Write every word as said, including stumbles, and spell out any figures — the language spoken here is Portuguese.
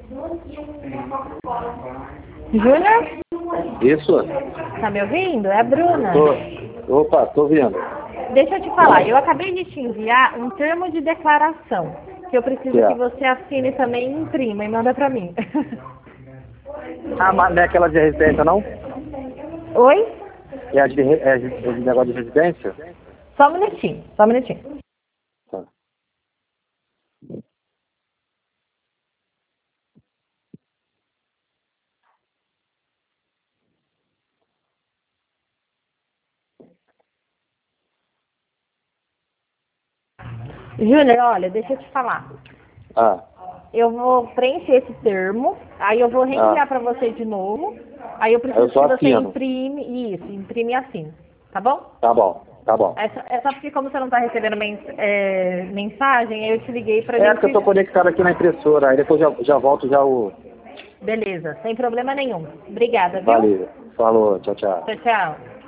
Júnior? Isso? Tá me ouvindo? É a Bruna. Tô. Opa, tô ouvindo. Deixa eu te falar, eu acabei de te enviar um termo de declaração, que eu preciso Que é? que você assine também e imprima e manda pra mim. Ah, mas não é aquela de residência, não? Oi? É a de, é a de, é de negócio de residência? Só um minutinho, só um minutinho. Tá. Júnior, olha, deixa eu te falar. Ah, Eu vou preencher esse termo, aí eu vou reenviar Ah. para você de novo. Aí eu Aí preciso eu só que você assino. imprime, isso, imprime e assine. Tá bom? Tá bom, tá bom. É só, é só porque como você não tá recebendo mens é, mensagem, aí eu te liguei pra É gente... porque eu tô conectado aqui na impressora, aí depois já, já volto já o... Beleza, sem problema nenhum. Obrigada, viu? Valeu. Falou, tchau, tchau. Tchau, tchau.